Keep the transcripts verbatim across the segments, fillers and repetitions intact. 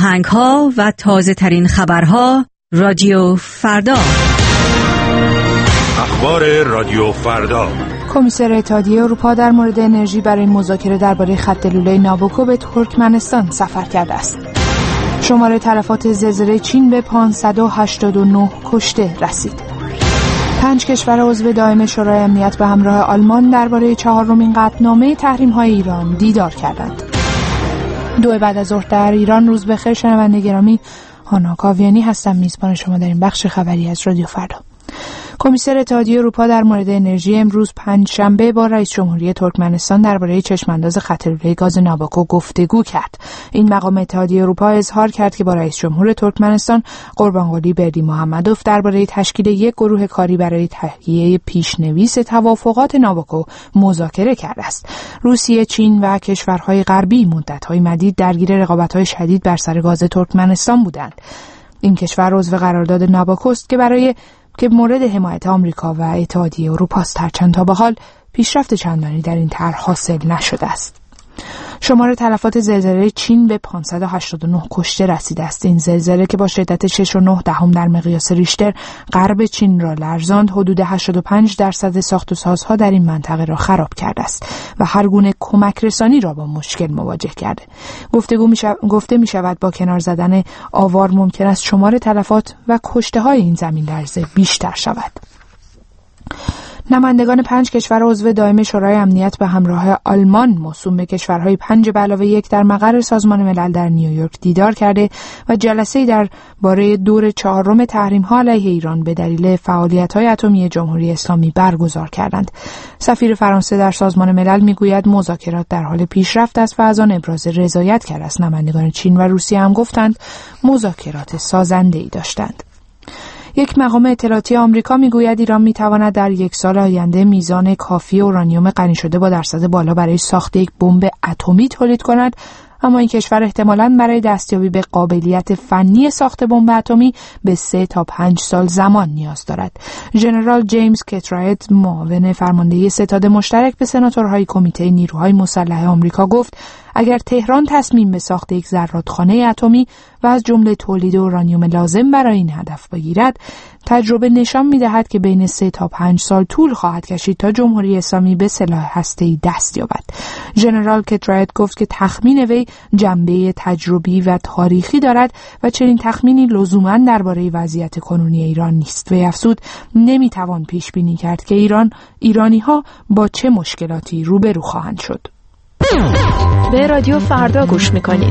آهنگ‌ها و تازه‌ترین خبرها رادیو فردا. اخبار رادیو فردا. کمیسر اتحادیه اروپا در مورد انرژی برای مذاکره درباره خط لوله نابوکو به ترکمنستان سفر کرده است. شماره تلفات زلزله چین به پانصد و هشتاد و نه کشته رسید. پنج کشور عضو دائم شورای امنیت به همراه آلمان درباره چهارمین قطعنامه تحریم‌های ایران دیدار کردند. دو بعد از ظهر در ایران. روز بخیر شنونده گرامی، هانا کاویانی هستم، میزبان شما در این بخش خبری از رادیو فردا. کمیسر اتحادیه اروپا در مورد انرژی امروز پنجشنبه با رئیس جمهوری ترکمنستان درباره چشمانداز خط لوله گاز نابوکو گفتگو کرد. این مقام اتحادیه اروپا اظهار کرد که با رئیس جمهور ترکمنستان قربانقلی بردی محمدوف درباره تشکیل یک گروه کاری برای تهیه پیشنویس توافقات نابوکو مذاکره کرده است. روسیه، چین و کشورهای غربی مدت‌های مدید درگیر رقابت‌های شدید بر سر گاز ترکمنستان بودند. این کشور عضو قرارداد نابوکو است که برای که مورد حمایت آمریکا و اتحادیه اروپا است، هرچند تا به حال پیشرفت چندانی در این طرح حاصل نشده است. شمار تلفات زلزله چین به پانصد و هشتاد و نه کشته رسیده است. این زلزله که با شدت شش و نه دهم در مقیاس ریشتر غرب چین را لرزاند، حدود هشتاد و پنج درصد ساخت و سازها در این منطقه را خراب کرده است و هر گونه کمک رسانی را با مشکل مواجه کرده. گفتگو می شو... گفته می شود با کنار زدن آوار ممکن است شمار تلفات و کشته های این زمین لرزه بیشتر شود. نمایندگان پنج کشور عضو دائم شورای امنیت به همراه آلمان موسوم به کشورهای پنج به علاوه یک در مقر سازمان ملل در نیویورک دیدار کرده و جلسه‌ای در باره دور چهارم تحریم‌ها علیه ایران به دلیل فعالیت‌های اتمی جمهوری اسلامی برگزار کردند. سفیر فرانسه در سازمان ملل میگوید مذاکرات در حال پیشرفت است و از آن ابراز رضایت کرده است. نمایندگان چین و روسیه هم گفتند مذاکرات سازنده‌ای داشتند. یک مقام اطلاعاتی آمریکا میگوید ایران میتواند در یک سال آینده میزان کافی اورانیوم غنی شده با درصد بالا برای ساخت یک بمب اتمی تولید کند، اما این کشور احتمالاً برای دستیابی به قابلیت فنی ساخت بمب اتمی به سه تا پنج سال زمان نیاز دارد. ژنرال جیمز کتراید، معاون فرمانده ستاد مشترک به سناتورهای کمیته نیروهای مسلح آمریکا گفت اگر تهران تصمیم به ساخت یک زرادخانه اتمی و از جمله تولید اورانیوم لازم برای این هدف بگیرد، تجربه نشان می‌دهد که بین سه تا پنج سال طول خواهد کشید تا جمهوری اسلامی به سلاح هسته‌ای دست یابد. ژنرال کتراید گفت که تخمین وی جنبه تجربی و تاریخی دارد و چنین تخمینی لزوماً درباره وضعیت کنونی ایران نیست. وی افزود نمی‌توان پیش بینی کرد که ایران ایرانی‌ها با چه مشکلاتی روبرو خواهند شد. به رادیو فردا گوش میکنید.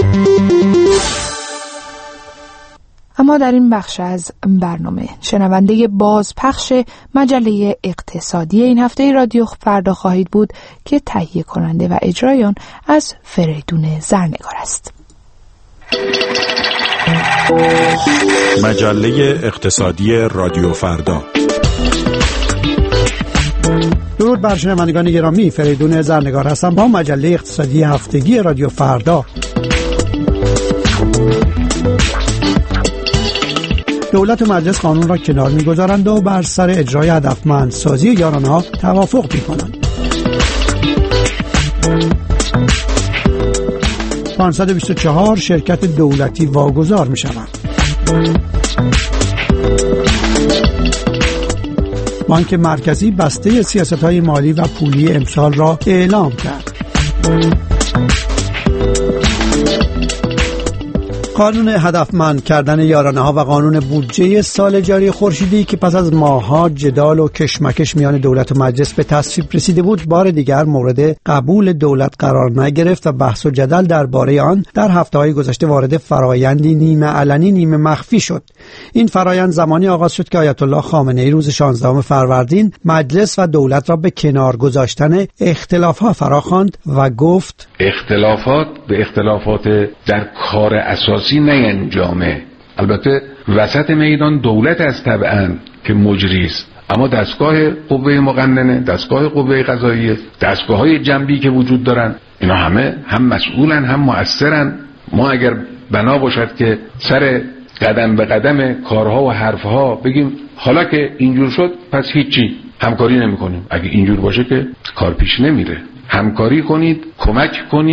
اما در این بخش از برنامه شنونده بازپخش مجله اقتصادی این هفته رادیو فردا خواهید بود که تهیه کننده و اجرای آن از فریدون زرنگار است. مجله اقتصادی رادیو فردا. درود بر شنوندگان گرامی، فریدون زرنگار هستم با مجله اقتصادی هفتگی رادیو فردا. دولت و مجلس قانون را کنار می‌گذارند و بر سر اجرای هدفمندسازی یارانه‌ها توافق می‌کنند. پانصد و بیست و چهار شرکت دولتی واگذار می‌شوند. بانک مرکزی بسته سیاست‌های مالی و پولی امسال را اعلام کرد. قانون هدفمند کردن یارانه‌ها و قانون بودجه سال جاری خورشیدی که پس از ماه‌ها جدال و کشمکش میان دولت و مجلس به تصویب رسیده بود، بار دیگر مورد قبول دولت قرار نگرفت و بحث و جدل درباره آن در هفته‌های گذشته وارد فرایندی نیمه علنی نیمه مخفی شد. این فرایند زمانی آغاز شد که آیت الله خامنه‌ای روز شانزدهم فروردین مجلس و دولت را به کنار گذاشتن اختلاف‌ها فراخواند و گفت اختلافات به اختلافات در کار اساسی نینجامه. البته وسط میدان دولت است طبعاً که مجری است، اما دستگاه قوه مقننه، دستگاه قوه قضاییه، دستگاه‌های جنبی که وجود دارن، اینا همه هم مسئولن هم مؤثرن. ما اگر بنا باشد که سر قدم به قدم کارها و حرفها بگیم حالا که اینجور شد پس هیچی، همکاری نمی کنیم، اگه اینجور باشه که کار پیش نمیره. همکاری کنید، کمک کنید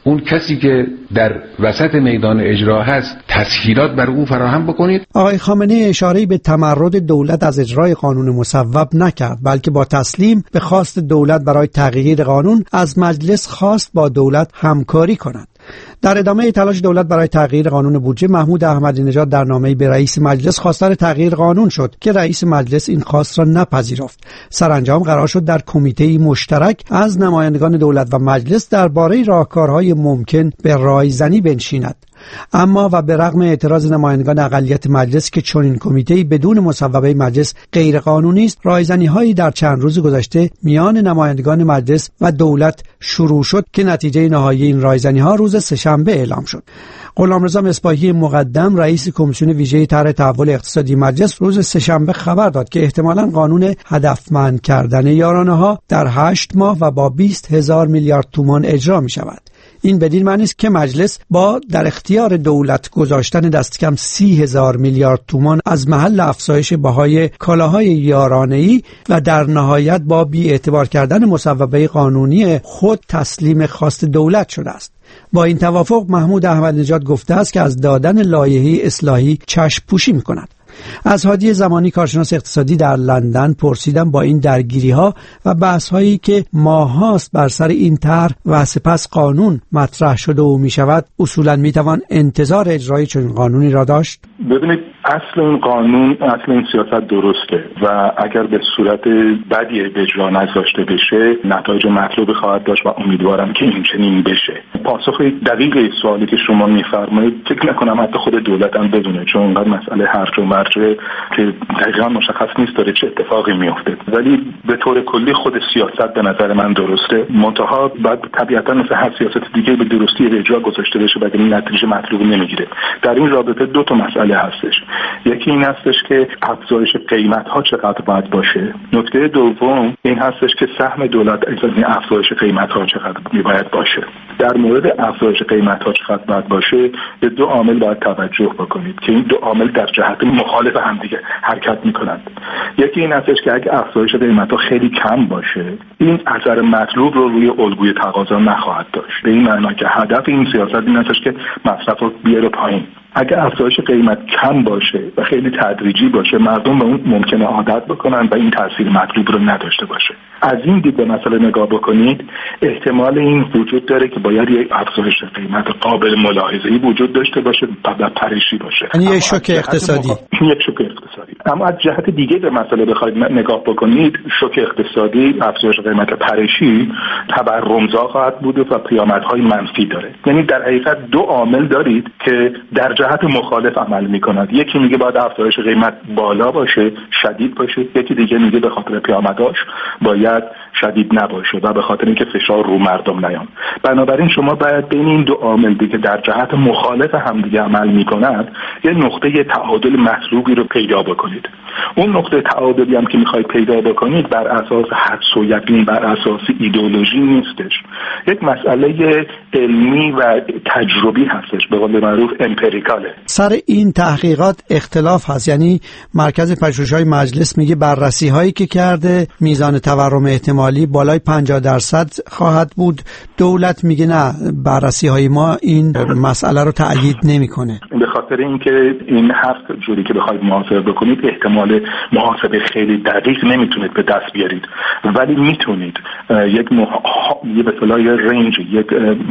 اون کسی که در وسط میدان اجرا هست تسهیلات بر او فراهم بکنید. آقای خامنه‌ای اشاره به تمرد دولت از اجرای قانون مصوب نکرد، بلکه با تسلیم به خواست دولت برای تغییر قانون از مجلس خواست با دولت همکاری کند. در ادامه تلاش دولت برای تغییر قانون بودجه، محمود احمدی نژاد در نامه‌ای به رئیس مجلس خواستار تغییر قانون شد که رئیس مجلس این خواست را نپذیرفت. سرانجام قرار شد در کمیته مشترک از نمایندگان دولت و مجلس درباره راهکارهای ممکن به رایزنی بنشیند. اما و به رغم اعتراض نمایندگان اقلیت مجلس که چنین کمیته‌ای بدون مصوبه مجلس غیر قانونی است، رایزنی‌هایی در چند روز گذشته میان نمایندگان مجلس و دولت شروع شد که نتیجه نهایی این رایزنی‌ها روز سه‌شنبه اعلام شد. غلامرضا مصباحی مقدم رئیس کمیسیون ویژه طرح تحول اقتصادی مجلس روز سه‌شنبه خبر داد که احتمالاً قانون هدفمند کردن یارانه‌ها در هشت ماه و با بیست هزار میلیارد تومان اجرا می شود. این بدین معنی است که مجلس با در اختیار دولت گذاشتن دست کم سی هزار میلیارد تومان از محل افزایش بهای کالاهای یارانه‌ای و در نهایت با بی اعتبار کردن مصوبه قانونی خود تسلیم خواست دولت شده است. با این توافق محمود احمدی نژاد گفته است که از دادن لایحه اصلاحی چشم پوشی می‌کند. از هادی زمانی کارشناس اقتصادی در لندن پرسیدم با این درگیری‌ها و بحث‌هایی که ماه‌هاست بر سر این طرح و سپس قانون مطرح شده و می‌شود، اصولاً می‌توان انتظار اجرای چنین قانونی را داشت؟ ببینید، اصل این قانون، اصل این سیاست درسته و اگر به صورت بدی اجرا نذاشته بشه نتایج مطلوب خواهد داشت و امیدوارم که این چنین بشه. پاسخ دقیق سوالی که شما می‌فرمایید فکر نکنم حتی خود دولت هم بدونه، چون اینقدر مسئله هرج و مرج که دقیقا مشخص نیست داره چه اتفاقی میفته. ولی به طور کلی خود سیاست به نظر من درسته، منتها بعد طبیعتا مثل هر سیاست دیگه به درستی اجرا گذاشته بشه و این نتیجه مطلوب نمیگیره. در این رابطه دو تا مسئله هستش. یکی این هستش که افزایش قیمت ها چقدر باید باشه. نکته دوم این هستش که سهم دولت از این افزایش قیمت ها چقدر باید باشه. در مورد افزایش قیمت ها چقدر باید باشه به دو عامل باید توجه بکنید که این دو عامل در جهت مخالف هم دیگه حرکت میکنند. یکی این هستش که اگه افزایش قیمت ها خیلی کم باشه این اثر مطلوب رو روی الگوی تقاضا نخواهد داشت. به این معنی که هدف این سیاست این هستش که مصرف رو بیاره پایین. اگه افزایش قیمت کم باشه و خیلی تدریجی باشه مردم به اون ممکنه عادت بکنن و این تاثیر مطلوب رو نداشته باشه. از این دید به مسئله نگاه بکنید، احتمال این وجود داره که باید یک افزایش قیمت قابل ملاحظه‌ای وجود داشته باشه و پریشی باشه. یعنی یک شوک اقتصادی. یک شوک اقتصادی. اما از جهت دیگه به مسئله بخواید نگاه بکنید، شوک اقتصادی، افزایش قیمت پریشی تورمزا خواهد بود و پیامدهای منفی داره. یعنی در حقیقت دو عامل دارید که در جهت مخالف عمل می‌کند. یکی میگه باید افزایش قیمت بالا باشه، شدید باشه، یکی دیگه میگه به خاطر پیامداش باید شدید نباشه و به خاطر اینکه فشار رو مردم نیاد. بنابراین شما باید بین این دو عامل که در جهت مخالف همدیگه عمل می‌کند یه نقطه تعادل مطلوبی رو پیدا بکنید. اون نقطه تعادلی هم که می‌خواید پیدا بکنید بر اساس حدس و یقین، بر اساس ایدئولوژی نیستش. یک مسئله علمی و تجربی هستش، به قول معروف امپریکاله. سر این تحقیقات اختلاف هست، یعنی مرکز پژوهش‌های مجلس میگه بررسی‌هایی که کرده میزان تورم احتمالی بالای پنجاه درصد خواهد بود، دولت میگه نه، بررسی‌های ما این مسئله رو تأیید نمی‌کنه. به خاطر اینکه این هفت جوری که بخواید محاسبه بکنید احتمال محاسبه خیلی دقیق نمیتونید به دست بیارید، ولی میتونید یک مح... یه به اصطلاح رنج، یک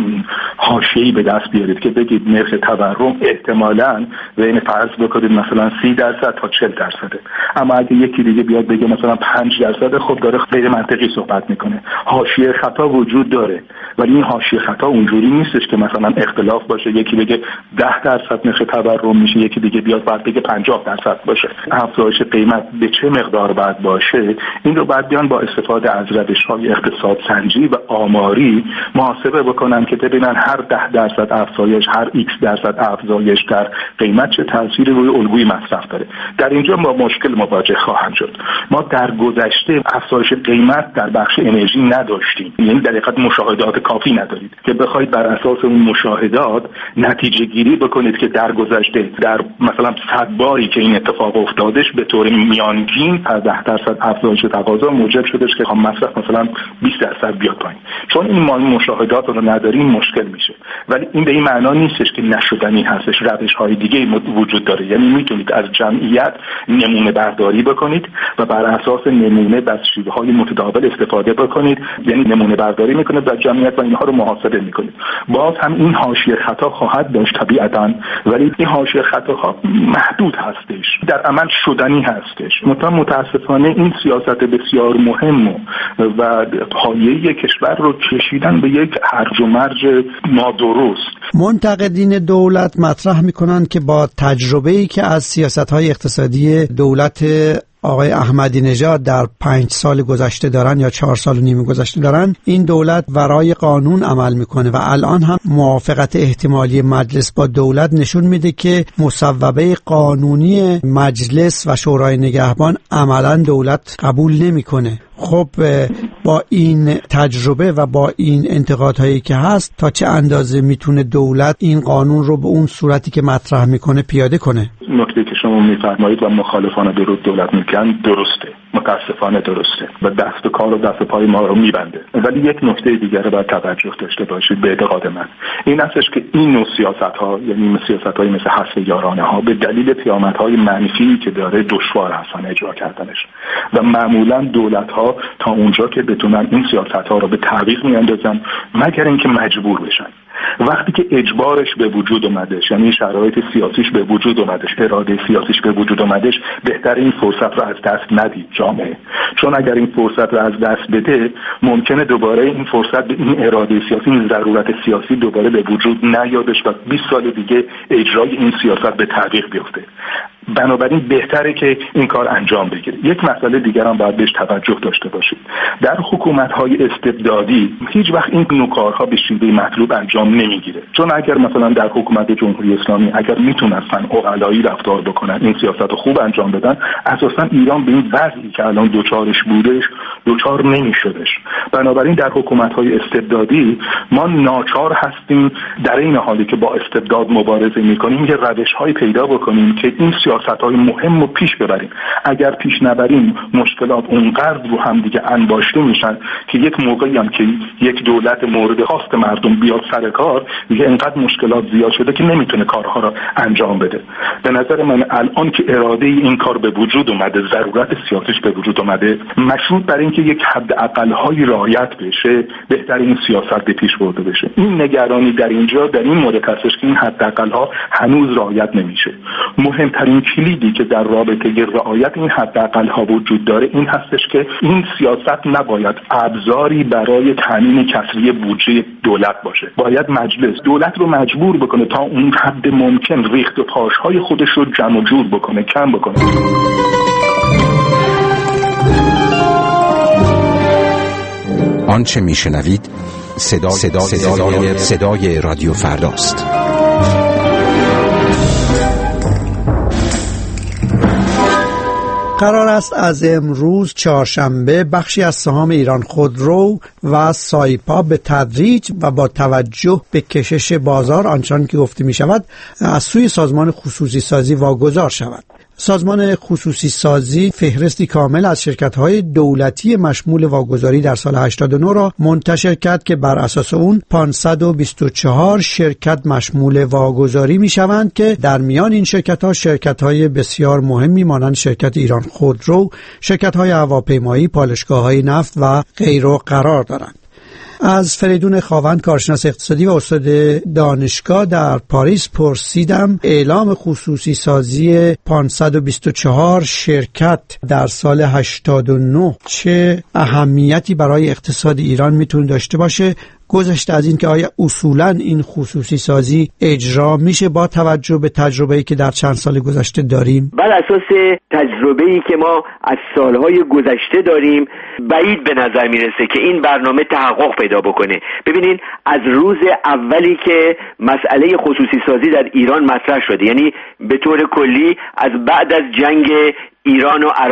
حاشیه‌ای به دست بیارید که بگید نرخ تورم احتمالاً بین فرض بکنید مثلا سی درصد تا چهل درصده. اما اگه یکی دیگه بیاد بگه مثلا پنج درصد، خب داره غیر منطقی صحبت میکنه. حاشیه خطا وجود داره، ولی این حاشیه خطا اونجوری نیستش که مثلا اختلاف باشه، یکی بگه ده درصد نرخ تورم میشه، یکی دیگه بیاد بعد بگه پنجاه درصد باشه. افزایش قیمت به چه مقدار باید باشه این رو بعد بیان با استفاده از روش‌های اقتصاد سنجی و آماری محاسبه بکنن که ببینن هر ده درصد افزایش، هر ایکس درصد افزایش در قیمت چه تأثیری روی الگوی مصرف داره. در اینجا ما مشکل مواجه خواهند شد. ما در گذشته افزایش قیمت در بخش انرژی نداشتیم، یعنی در حقیقت مشاهدات کافی ندارید که بخواید بر اساس اون مشاهدات نتیجه گیری بکنید که در گذشته در مثلا صد باری که این اتفاق افتادش به طور میانگین از ده درصد افزایش تقاضا موجب شدش که خام مصرف مثلا بیست درصد بیاد پایین. چون این ما مشاهدات رو نداریم مشکل میشه، ولی این به این معنا نیستش که نشدنی هستش. روش‌های دیگه وجود داره، یعنی میتونید از جمعیت نمونه برداری بکنید و بر اساس نمونه بس شیوه‌های متداول استفاده بکنید، یعنی نمونه برداری میکنید از جمعیت و اینها رو محاسبه میکنید. باز هم این حاشیه خطا خواهد داشت طبیعتاً، ولی این حاشیه خطاها محدود هستش، در عمل شدنی هستش. متاسفانه این سیاست بسیار مهم و پایه‌ای کشور رو کشیدن به یک هرج و مرج نادرست. منتقدین دولت مطرح میکنن که با تجربه‌ای که از سیاست‌های اقتصادی دولت آقای احمدی نژاد در پنج سال گذشته دارن یا چهار سال و نیم گذشته دارن، این دولت ورای قانون عمل میکنه و الان هم موافقت احتمالی مجلس با دولت نشون میده که مصوبه قانونی مجلس و شورای نگهبان عملا دولت قبول نمیکنه. خب با این تجربه و با این انتقادهایی که هست تا چه اندازه میتونه دولت این قانون رو به اون صورتی که مطرح میکنه پیاده کنه؟ نکته که شما میفرمایید و مخالفان درود دولت میگن درسته، متاسفانه درسته و دست و کار و دست پای ما رو میبنده. ولی یک نکته دیگر رو باید توجه داشته باشید به اعتقاد من، این هستش که این نوع سیاست‌ها، یعنی سیاست‌های مثل حذف یارانه ها، به دلیل پیامدهای منفی که داره دشوار هستن اجرا کردنش و معمولا دولت‌ها تا اونجا که بتونن این سیاست‌ها رو به تعویق میاندازن مگر اینکه مجبور بشن. وقتی که اجبارش به وجود اومدش، یعنی شرایط سیاسیش به وجود اومدش، اراده سیاسیش به وجود اومدش، بهتر این فرصت رو از دست ندید جامعه. چون اگر این فرصت رو از دست بده ممکنه دوباره این فرصت به این اراده سیاسی، این ضرورت سیاسی دوباره به وجود نیادش و بیست سال دیگه اجرای این سیاست به تعویق بیفته. بنابراین بهتره که این کار انجام بگیره. یک مسئله دیگر هم باید بهش توجه داشته باشید. در حکومت‌های استبدادی هیچ وقت این نوع کارها به شیوه مطلوب انجام نمیگیره. چون اگر مثلا در حکومت جمهوری اسلامی اگر میتونستن عقلایی رفتار بکنن، این سیاست رو خوب انجام بدن، اساسا ایران به این وضعی که الان دوچارش بودش دوچار نمیشدش. بنابراین در حکومت‌های استبدادی ما ناچار هستیم در این حالی که با استبداد مبارزه می‌کنیم یه روش‌های پیدا بکنیم که این سیاست‌های مهم رو پیش ببریم. اگر پیش نبریم مشکلات اونقدر رو هم دیگه انباشته میشن که یک موقعی هم که یک دولت مورد خواست مردم بیاد سر کار دیگه اینقدر مشکلات زیاد شده که نمیتونه کارها رو انجام بده. به نظر من الان که اراده این کار به وجود اومده، ضرورت سیاسیش به وجود اومده، مشروط بر اینکه یک حد اقل‌های رعایت بشه، بهتر این سیاست به پیش برده بشه. این نگرانی در اینجا در این مورد هستش که این حد اقل‌ها هنوز رعایت نمیشه. مهمترین کلیدی که در رابطه رعایت این حد اقل‌ها وجود داره این هستش که این سیاست نباید ابزاری برای تامین کسری بودجه دولت باشه. باید مجلس دولت رو مجبور بکنه تا اون حد ممکن ریخت و پاش‌های خودش رو جمع و جور بکنه، کم بکنه. آنچه میشنوید صدا صدا صدای صدای رادیو فرداست. قرار است از امروز چهارشنبه بخشی از سهام ایران خودرو و سایپا به تدریج و با توجه به کشش بازار آنچنان که گفته می شود از سوی سازمان خصوصی سازی واگذار شود. سازمان خصوصی سازی فهرستی کامل از شرکت‌های دولتی مشمول واگذاری در سال هشتاد و نه را منتشر کرد که بر اساس اون پانصد و بیست و چهار شرکت مشمول واگذاری می‌شوند که در میان این شرکت‌ها شرکت‌های بسیار مهمی مانند شرکت ایران خودرو، شرکت‌های هواپیمایی، پالایشگاه‌های نفت و غیره قرار دارند. از فریدون خاوند کارشناس اقتصادی و استاد دانشگاه در پاریس پرسیدم اعلام خصوصی سازی پانصد و بیست و چهار شرکت در سال هشتاد و نه چه اهمیتی برای اقتصاد ایران میتونه داشته باشه، گذشته از این که آیا اصولاً این خصوصی سازی اجرا میشه با توجه به تجربه‌ای که در چند سال گذشته داریم؟ بر اساس تجربه‌ای که ما از سالهای گذشته داریم بعید به نظر میرسه که این برنامه تحقق پیدا بکنه. ببینین از روز اولی که مسئله خصوصی سازی در ایران مطرح شده، یعنی به طور کلی از بعد از جنگ ایران و عراق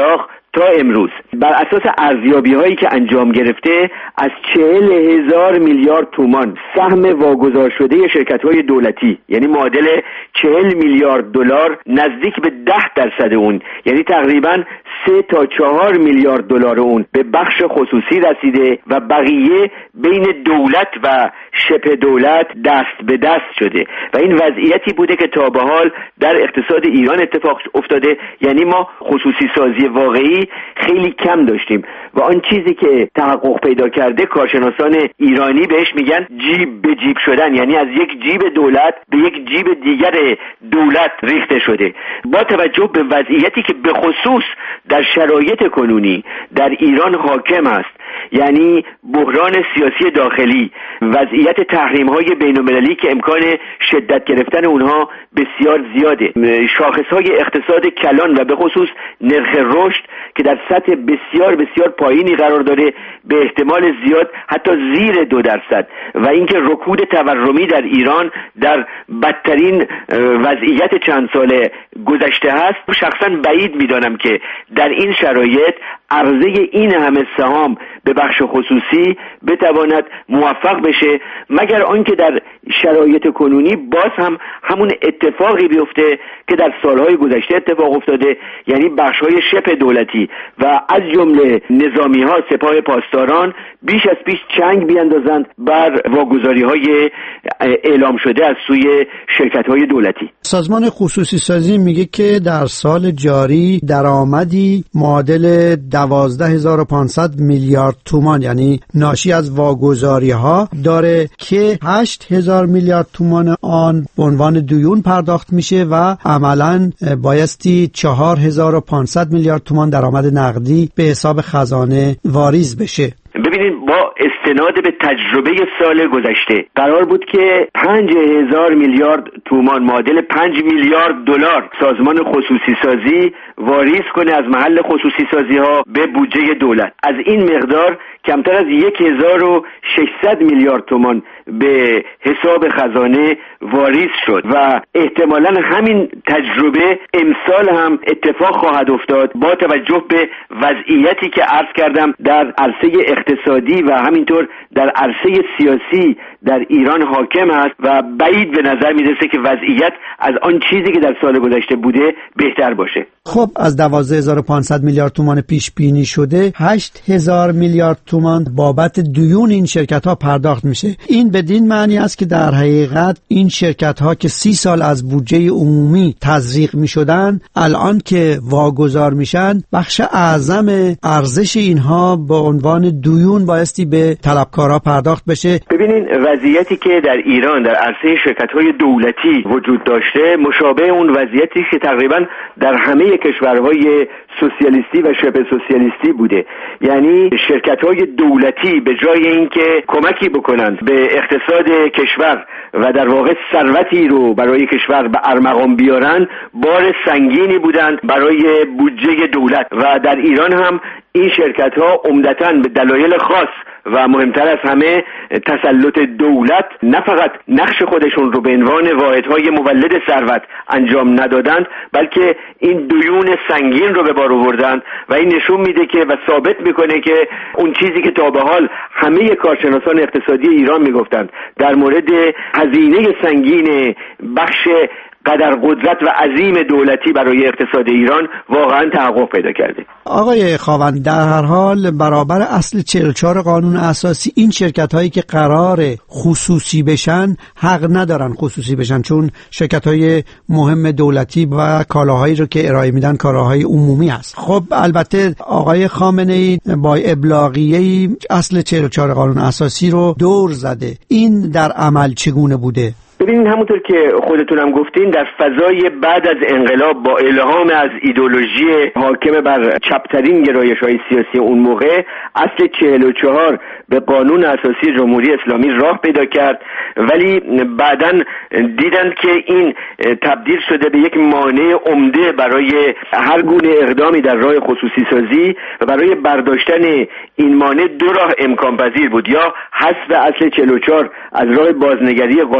تا امروز بر اساس ارزیابی هایی که انجام گرفته از چهل هزار میلیارد تومان سهم واگذار شده شرکت های دولتی، یعنی معادل چهل میلیارد دلار، نزدیک به ده درصد اون، یعنی تقریبا سه تا چهار میلیارد دلار اون به بخش خصوصی رسیده و بقیه بین دولت و شبه دولت دست به دست شده و این وضعیتی بوده که تا به حال در اقتصاد ایران اتفاق افتاده. یعنی ما خصوصی سازی واقعی خیلی کم داشتیم و آن چیزی که تحقق پیدا کرده کارشناسان ایرانی بهش میگن جیب به جیب شدن، یعنی از یک جیب دولت به یک جیب دیگر دولت ریخته شده. با توجه به وضعیتی که به خصوص در شرایط کنونی در ایران حاکم است، یعنی بحران سیاسی داخلی، وضعیت تحریم‌های بین‌المللی که امکان شدت گرفتن اونها بسیار زیاده، شاخص‌های اقتصاد کلان و به خصوص نرخ رشد که در سطح بسیار بسیار پایینی قرار داره، به احتمال زیاد حتی زیر دو درصد، و اینکه رکود تورمی در ایران در بدترین وضعیت چند ساله گذشته هست. شخصا بعید می‌دانم که در این شرایط عرضه این همه سهام به بخش خصوصی بتواند موفق بشه، مگر آنکه در شرایط کنونی باز هم همون اتفاقی بیفته که در سالهای گذشته اتفاق افتاده، یعنی بخش‌های شبه دولتی و از جمله نظامی‌ها، سپاه پاسداران بیش از پیش چنگ بیاندازند بر واگذاری‌های اعلام شده از سوی شرکت‌های دولتی. سازمان خصوصی سازی میگه که در سال جاری درآمدی معادل دوازده هزار و پانصد میلیارد تومان، یعنی ناشی از واگذاری‌ها داره که هشت هزار میلیارد تومان آن به عنوان دیون پرداخت میشه و عملاً بایستی چهار هزار و پانصد میلیارد تومان درآمد نقدی به حساب خزانه واریز بشه. ببینید، با استناد به تجربه سال گذشته قرار بود که پنج هزار میلیارد تومان معادل پنج میلیارد دلار سازمان خصوصی سازی واریز کنه از محل خصوصی سازی ها به بودجه دولت. از این مقدار کمتر از یک هزار و ششصد میلیارد تومان به حساب خزانه واریز شد و احتمالاً همین تجربه امسال هم اتفاق خواهد افتاد با توجه به وضعیتی که عرض کردم در عرصه اقتصادی و همینطور در عرصه سیاسی در ایران حاکم است و بعید به نظر میرسه که وضعیت از آن چیزی که در سال گذشته بوده بهتر باشه. خب از دوازده هزار و پانصد میلیارد تومان پیش بینی شده هشت هزار میلیارد تومان بابت دیون این شرکت ها پرداخت میشه. این بدین معنی است که در حقیقت این شرکت ها که سی سال از بودجه عمومی تزریق میشدن الان که واگذار میشن بخش اعظم ارزش اینها به عنوان دیون بایستی به طلبکارها پرداخت بشه. ببینین وضعیتی که در ایران در عرصه شرکت‌های دولتی وجود داشته مشابه اون وضعیتی که تقریبا در همه کشورهای سوسیالیستی و شبه سوسیالیستی بوده، یعنی شرکت‌های دولتی به جای اینکه کمکی بکنند به اقتصاد کشور و در واقع ثروتی رو برای کشور به ارمغان بیارن، بار سنگینی بودند برای بودجه دولت و در ایران هم این شرکت‌ها عمدتاً به دلایل خاص و مهمتر از همه تسلط دولت نه فقط نقش خودشون رو به عنوان واحدهای مولد ثروت انجام ندادند، بلکه این دیون سنگین رو به بار آوردند و این نشون میده که و ثابت میکنه که اون چیزی که تا به حال همه کارشناسان اقتصادی ایران میگفتند در مورد هزینه سنگین بخش قدر قدرت و عظیم دولتی برای اقتصاد ایران واقعا تحقق پیدا کرده. آقای خاوند، در هر حال برابر اصل چهل و چهار قانون اساسی این شرکت هایی که قرار خصوصی بشن حق ندارن خصوصی بشن، چون شرکت های مهم دولتی و کالاهایی رو که ارائه میدن کالاهای عمومی هست. خب البته آقای خامنه ای با ابلاغیه‌ای اصل چهل و چهار قانون اساسی رو دور زده. این در عمل چگونه بوده؟ ببینید، همونطور که خودتونم گفتین در فضای بعد از انقلاب با الهام از ایدئولوژی حاکم بر چپترین گرایش‌های سیاسی اون موقع اصل چهل و چهار به قانون اساسی جمهوری اسلامی راه پیدا کرد، ولی بعداً دیدن که این تبدیل شده به یک مانع عمده برای هر گونه اقدامی در راه خصوصی سازی و برای برداشتن این مانع دو راه امکان پذیر بود: یا حذف اصل چهل و چهار از راه بازنگری قانون اساسی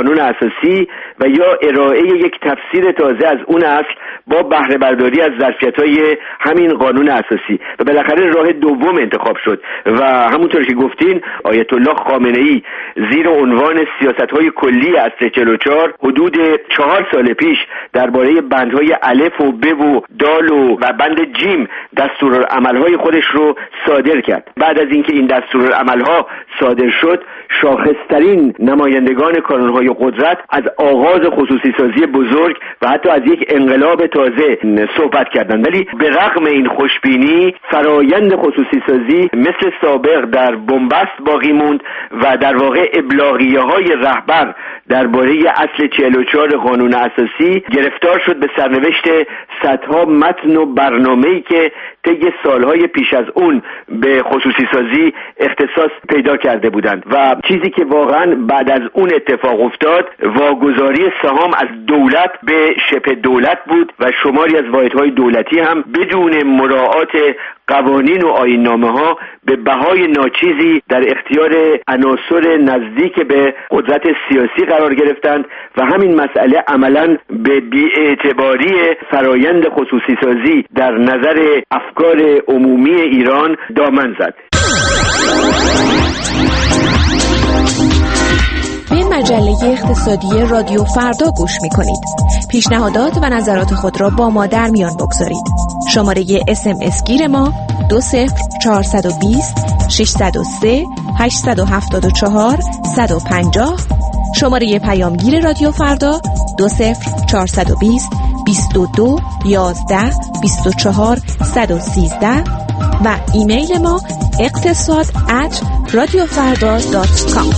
اساسی و یا ارائه یک تفسیر تازه از اون اصل با بهره برداری از ظرفیت‌های همین قانون اساسی و بالاخره راه دوم انتخاب شد و همونطور که گفتین آیت الله خامنه‌ای زیر عنوان سیاست‌های کلی اصل چهل و چهار حدود چهار سال پیش درباره بندهای الف و ب و دال و بند جیم دستورالعمل‌های خودش رو صادر کرد. بعد از اینکه این دستورالعمل‌ها صادر شد شاخص‌ترین نمایندگان کانون‌های قدرت از آغاز خصوصی سازی بزرگ و حتی از یک انقلاب تازه صحبت کردند، ولی به رغم این خوشبینی فرایند خصوصی سازی مثل سابق در بنبست باقی موند و در واقع ابلاغیه‌های رهبر درباره اصل چهل و چهار قانون اساسی گرفتار شد به سرنوشت صدها متن و برنامه‌ای که طی سالهای پیش از اون به خصوصی سازی اختصاص پیدا کرده بودند و چیزی که واقعا بعد از اون اتفاق افتاد واگذاری سهام از دولت به شبه دولت بود و شماری از واحدهای دولتی هم بدون مراعات قوانین و آیین‌نامه‌ها به بهای ناچیزی در اختیار عناصر نزدیک به قدرت سیاسی قرار گرفتند و همین مسئله عملاً به بی‌اعتباری فرایند خصوصی سازی در نظر افکار عمومی ایران دامن زد. به مجله اقتصادی رادیو فردا گوش می‌کنید. پیشنهادات و نظرات خود را با ما در میان بگذارید. شماره اس ام اس گیر ما دو صفر چهار دو صفر شش صفر سه هشت هفت چهار یک پنج صفر، شماره پیامگیر رادیو فردا دو صفر چهار دو صفر بیست و دو یازده بیست و چهار صد و سیزده و ایمیل ما اقتصاد ات رادیو فردا دات کام.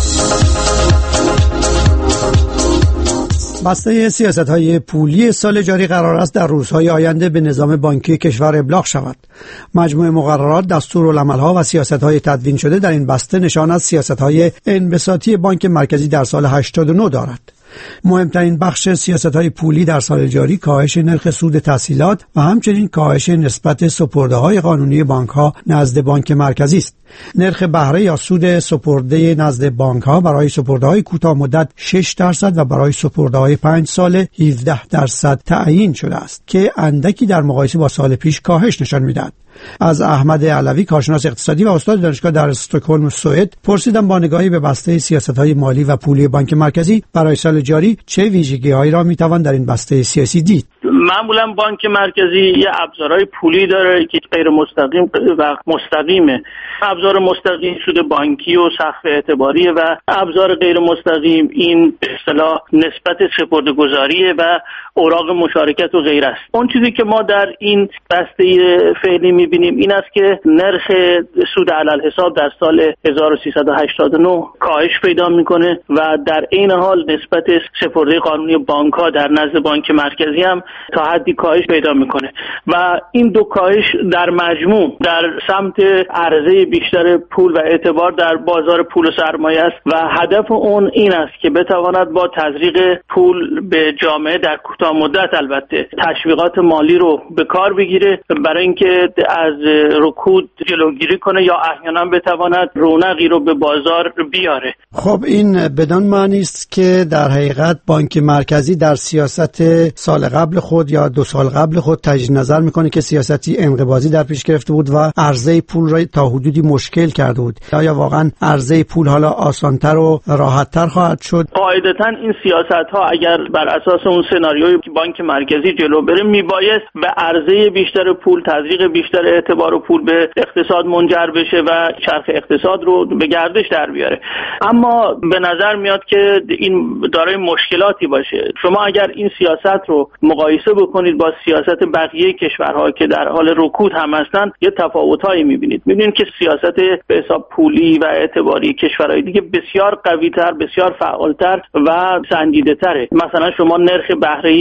بسته سیاست‌های پولی سال جاری قرار است در روزهای آینده به نظام بانکی کشور ابلاغ شود. مجموع مقررات، دستورالعمل‌ها و سیاست‌های تدوین شده در این بسته نشان از سیاست‌های انبساطی بانک مرکزی در سال هشتاد و نه دارد. مهمترین بخش سیاست‌های پولی در سال جاری کاهش نرخ سود تسهیلات و همچنین کاهش نسبت سپرده‌های قانونی بانک‌ها نزد بانک مرکزی است. نرخ بهره یا سود سپرده نزد بانک‌ها برای سپرده‌های کوتاه مدت شش درصد و برای سپرده‌های پنج ساله هفده درصد تعیین شده است که اندکی در مقایسه با سال پیش کاهش نشان می‌دهد. از احمد علوی کارشناس اقتصادی و استاد دانشگاه در استکهلم سوئد پرسیدم با نگاهی به بسته سیاست‌های مالی و پولی بانک مرکزی برای سال جاری چه ویژگی‌هایی را می‌توان در این بسته سیاسی دید. معمولا بانک مرکزی یه ابزارهای پولی داره که غیر مستقیم و مستقیمه. ابزار مستقیم سود بانکی و سقف اعتباریه و ابزار غیر مستقیم این به اصطلاح نسبت سپرده‌گذاریه و اوراق مشارکت و غیره است. اون چیزی که ما در این بسته فعلی می‌بینیم این است که نرخ سود علی‌الحساب در سال هزار و سیصد و هشتاد و نه کاهش پیدا می‌کنه و در عین حال نسبت سپرده قانونی بانک‌ها در نزد بانک مرکزی هم تا حدی کاهش پیدا میکنه و این دو کاهش در مجموع در سمت عرضه بیشتر پول و اعتبار در بازار پول و سرمایه است و هدف اون این است که بتواند با تزریق پول به جامعه در کوتاه مدت البته تشویقات مالی رو به کار بگیره برای اینکه از رکود جلوگیری کنه یا احیانا بتواند رونقی رو به بازار بیاره. خب این بدان معنی است که در حقیقت بانک مرکزی در سیاست سال قبل خود یا دو سال قبل خود تجدید نظر میکنه که سیاستی انقباضی در پیش گرفته بود و عرضه پول را تا حدودی مشکل کرده بود. آیا واقعا عرضه پول حالا آسانتر و راحتتر خواهد شد؟ قاعدتاً این سیاست ها اگر بر اساس اون سناریویی که بانک مرکزی جلو بره میبایست به عرضه بیشتر پول، تزریق بیشتر اعتبار و پول به اقتصاد منجر بشه و چرخ اقتصاد رو به گردش در بیاره. اما به نظر میاد که این دارای مشکلاتی باشه. شما اگر این سیاست رو مقایسه بکنید با سیاست بقیه کشورها که در حال رکود هم هستن یه تفاوتایی میبینید. میبینید که سیاست به حساب پولی و اعتباری کشورهای دیگه بسیار قوی‌تر، بسیار فعالتر و سنجیده‌تره. مثلا شما نرخ بهره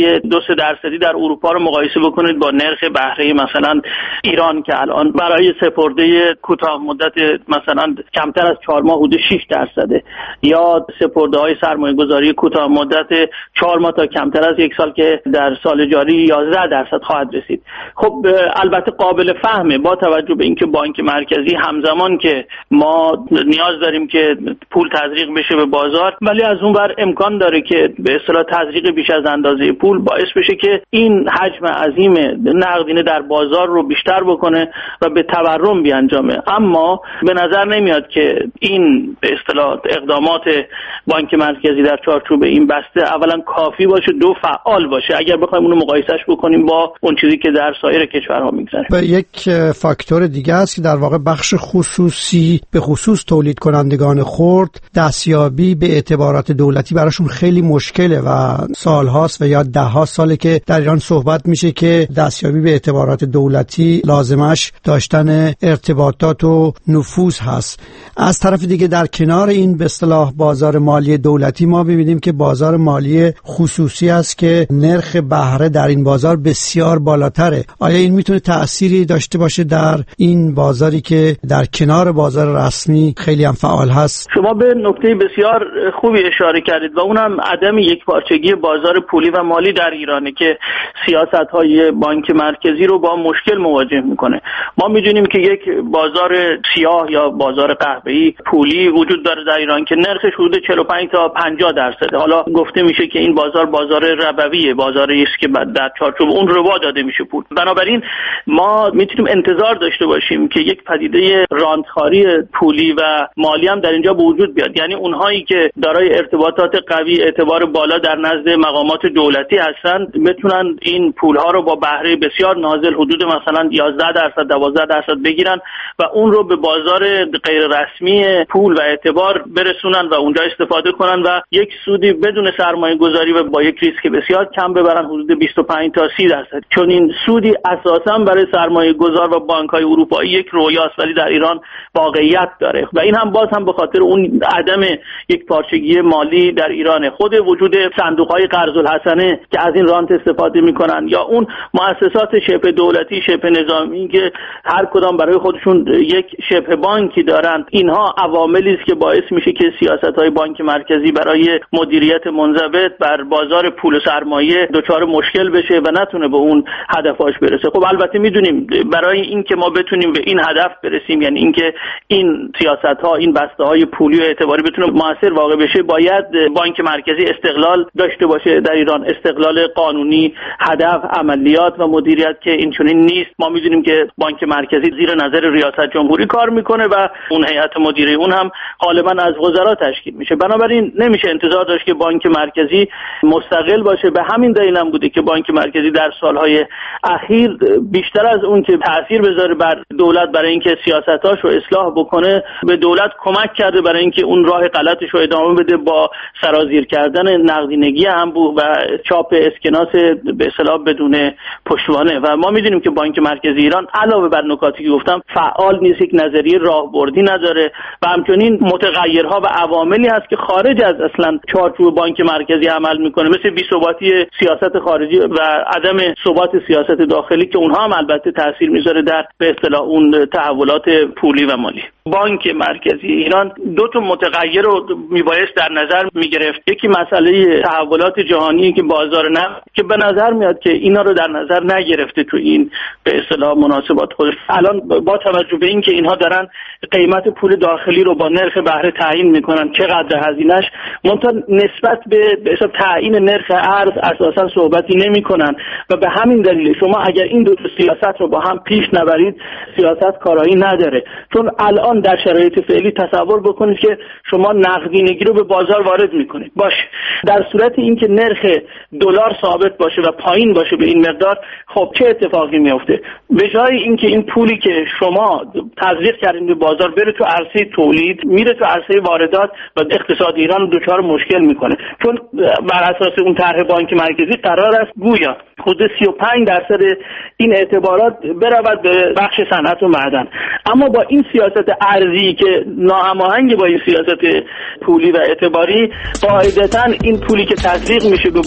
بهره دو سه درصدی در اروپا رو مقایسه بکنید با نرخ بهره مثلا ایران که الان برای سپرده کوتاه مدت مثلا کمتر از چهار ماه حدود شش درصده، یا سپرده های سرمایه گذاری کوتاه مدت چهار ماه تا کمتر از یک سال که در سال جاری یازده درصد خواهد رسید. خب البته قابل فهمه با توجه به اینکه بانک مرکزی همزمان که ما نیاز داریم که پول تزریق بشه به بازار، ولی از اون بر امکان داره که به اصطلاح تزریق بیش از اندازه پول باعث بشه که این حجم عظیم نقدینه در بازار رو بیشتر بکنه و به تورم بیانجامه. اما به نظر نمیاد که این به اصطلاح اقدامات بانک مرکزی در چارچوب این بسته اولا کافی باشه، دو فعال باشه اگر بخوایم اونو مقایسهش بکنیم با اون چیزی که در سایر کشورها میگذره. و یک فاکتور دیگه است که در واقع بخش خصوصی به خصوص تولید کنندگان خرد دستیابی به اعتبارات دولتی براشون خیلی مشکله و سالهاست و یا ده ها ساله که در ایران صحبت میشه که دستیابی به اعتبارات دولتی لازمش داشتن ارتباطات و نفوذ هست. از طرف دیگه در کنار این به اصطلاح بازار مالی دولتی ما ببینیم که بازار مالی خصوصی است که نرخ بهره در این بازار بسیار بالاتره. آیا این میتونه تأثیری داشته باشه در این بازاری که در کنار بازار رسمی خیلی هم فعال هست؟ شما به نکته بسیار خوبی اشاره کردید و اونم عدم یکپارچگی بازار پولی و مالی در ایرانه که سیاست‌های بانک مرکزی رو با مشکل مواجه میکنه. ما میدونیم که یک بازار سیاه یا بازار قهوه‌ای پولی وجود داره در ایران که نرخش حدود چهل و پنج تا پنجاه درصده. حالا گفته میشه که این بازار بازار ربویه، بازاری است که در چارچوب اون ربا داده میشه پول. بنابراین ما میتونیم انتظار داشته باشیم که یک پدیده رانتخواری پولی و مالی هم در اینجا به وجود بیاد. یعنی اونهایی که دارای ارتباطات قوی، اعتبار بالا در نزد مقامات دولتی هستند بتونن این پولها رو با بهره بسیار نازل حدود مثلا یازده درصد دوازده درصد بگیرن و اون رو به بازار غیر رسمی پول و اعتبار برسونن و اونجا استفاده کنن و یک سودی بدون سرمایه گذاری و با یک ریسک بسیار کم ببرن حدود بیست و پنج تا سی درصد. چون این سودی اساسا برای سرمایه گذار و بانک‌های اروپایی یک رویاست ولی در ایران واقعیت داره و این هم باز هم به خاطر اون عدم یک پارچگی مالی در ایران، خود وجود صندوق‌های قرض الحسنه که از این رانت استفاده می‌کنن یا اون مؤسسات شبه دولتی شبه نظامی که هر کدام برای خودشون یک شبه بانکی دارند، اینها عواملی است که باعث میشه که سیاست‌های بانک مرکزی برای مدیریت منضبط بر بازار پول و سرمایه دچار مشکل بشه و نتونه به اون هدفاش برسه. خب البته میدونیم برای اینکه ما بتونیم به این هدف برسیم، یعنی اینکه این سیاست‌ها این بسته‌های پولی و اعتباری بتونه موثر واقع بشه، باید بانک مرکزی استقلال داشته باشه در ایران، استقلال قانونی، هدف، عملیات و مدیریت که این چنین نیست. ما میدونیم که بانک مرکزی زیر نظر ریاست جمهوری کار میکنه و اون هیئت مدیره اون هم غالبا از وزرا تشکیل میشه. بنابراین نمیشه انتظار داشت که بانک مرکزی مستقل باشه. به همین دلیل هم بوده که بانک مرکزی در سالهای اخیر بیشتر از اون که تأثیر بذاره بر دولت برای اینکه سیاستاش رو اصلاح بکنه، به دولت کمک کرده برای اینکه اون راه غلطش رو ادامه بده با سرازیر کردن نقدینگی انبوه و چاپ اسکناس به اصطلاح بدون پشتوانه. و ما میدونیم که بانک مرکزی ایران علاوه بر نکاتی که گفتم فعال نیست، یک نظریه راهبردی نداره و همچنین متغیرها و عواملی هست که خارج از اصلا چارچوب بانک مرکزی عمل میکنه، مثل بی‌ثباتی سیاست خارجی و عدم ثبات سیاست داخلی که اونها هم البته تاثیر میذاره در به اصطلاح اون تحولات پولی و مالی. بانک مرکزی ایران دو تا متغیر رو میبایست در نظر میگرفت. یکی مسئله تحولات جهانی که بازار نفت که به نظر میاد که اینا رو در نظر نگرفته تو این به اصطلاح مناسبات خودش. الان با توجه به اینکه اینها دارن قیمت پول داخلی رو با نرخ بهره تعیین میکنن، چقدر هزینه‌اش، منتها نسبت به به حساب تعیین نرخ ارز اساسا صحبتی نمیکنن و به همین دلیل شما اگر این دو تا سیاست رو با هم پیش نبرید سیاست کارایی نداره. چون الان در شرایط فعلی تصور بکنید که شما نقدینگی رو به بازار وارد میکنید، باشه در صورت اینکه نرخ دلار ثابت باشه و پایین باشه به این مقدار، خب چه اتفاقی میفته؟ به جای اینکه این پولی که شما تزریق کردین به بازار بره تو عرصه تولید، میره تو عرصه واردات و اقتصاد ایران دچار مشکل میکنه. چون بر اساس اون طرح بانک مرکزی قرار است گویا حدود سی و پنج درصد این اعتبارات برود به بخش صنعت و معدن. اما با این سیاست ارزی که ناهماهنگ با این سیاست پولی و اعتباری، قاعدتاً این پولی که تزریق میشه به بازار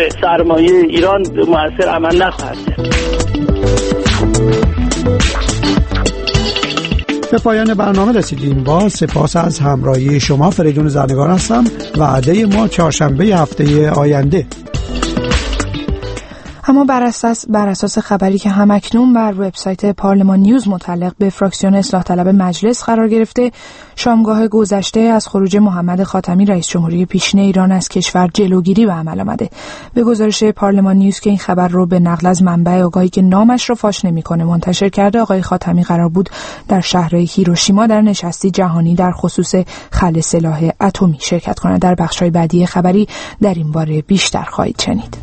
سرمایه ایران مؤثر عمل نخواهد کرد. به پایان برنامه رسیدیم. با سپاس از همراهی شما. فریدون زرنگار هستم. وعده ما چهارشنبه هفته آینده. اما بر اساس بر اساس خبری که همکنون بر وبسایت پارلمان نیوز متعلق به فراکسیون اصلاح طلب مجلس قرار گرفته، شامگاه گذشته از خروج محمد خاتمی رئیس جمهوری پیشین ایران از کشور جلوگیری به عمل آمده. به گزارش پارلمان نیوز که این خبر رو به نقل از منبع آگاهی که نامش رو فاش نمی‌کنه منتشر کرده، آقای خاتمی قرار بود در شهر هیروشیما در نشستی جهانی در خصوص خلع سلاح اتمی شرکت کنند. در بخش‌های بعدی خبری در این باره بیشتر خواهید شنید.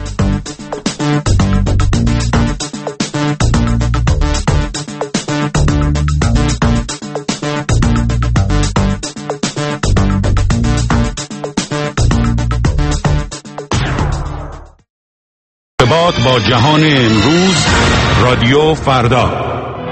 ارتباط با جهان امروز، رادیو فردا.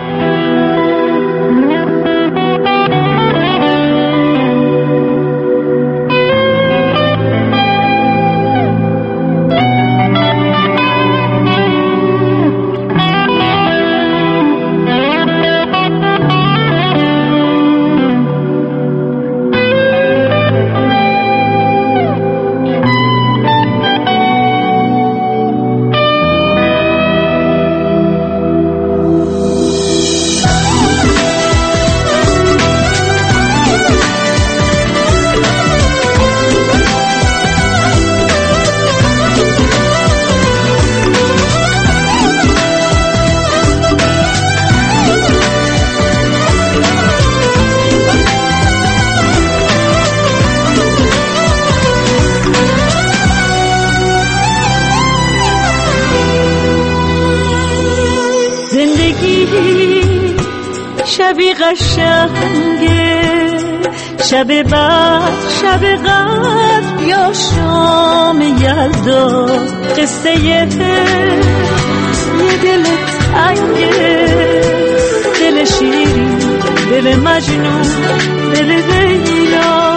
شبی قشنگه، شب بعد شب قدر یا شام یلدا، قصه یه دل تنگه، دل شیرین، دل مجنون، دل لیلا.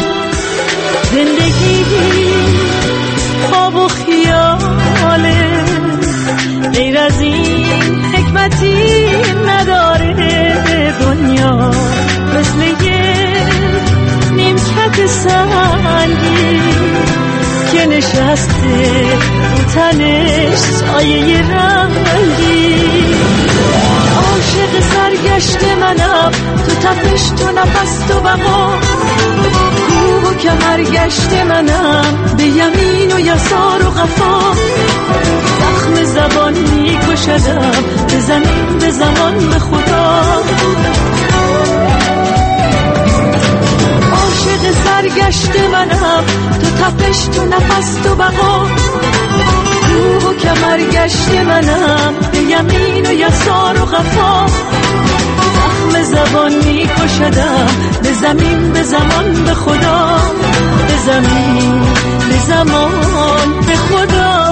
زندگی خواب و خیاله، غیر از این حکمتی نداره دنیا، مثل یه نیمکت سنگی که نشسته تنش سایه رنگی. عاشق سرگشت منم، تو تپش، تو نفس، تو بقا، کوه و کمرگشت منم، به یمین و یسار و غفا. زخم زبان میکشدم، به زمین، به زمان، به خدا. عاشق سرگشت منم، تو تپش، تو نفس، تو بقا، روح و کمرگشت منم، به یمین و یسار و غفا. زخم زبان میکشدم، به زمین، به زمان، به خدا. به زمین، به زمان، به خدا.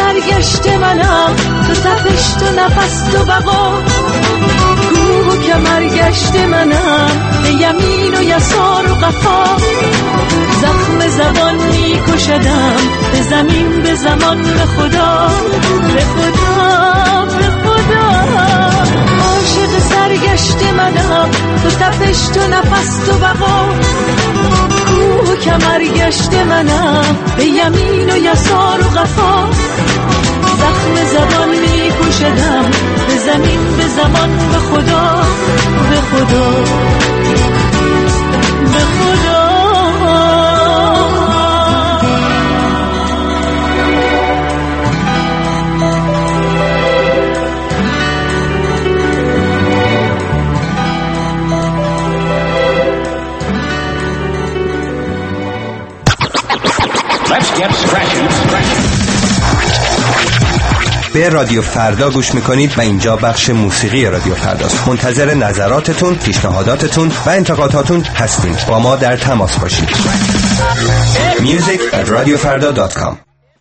سرگشت منم، تو تپش تو نفس تو بقا. کوه و کمرگشت منم، به یمین و یسار و قفا. زخم زبان می کشدم، به زمین به زمان به خدا، به خدا به خدا. عاشق سرگشت منم، تو تپش تو نفس تو بقا. کوه و کمرگشت منم، به یمین و یسار و قفا. زخم زبان می کشدم، به زمین به زمان به خدا، به خدا به خدا. به رادیو فردا گوش میکنید و اینجا بخش موسیقی رادیو فرداست. منتظر نظراتتون، پیشنهاداتتون و انتقاداتون هستیم. با ما در تماس باشید. music at radio farda dot com.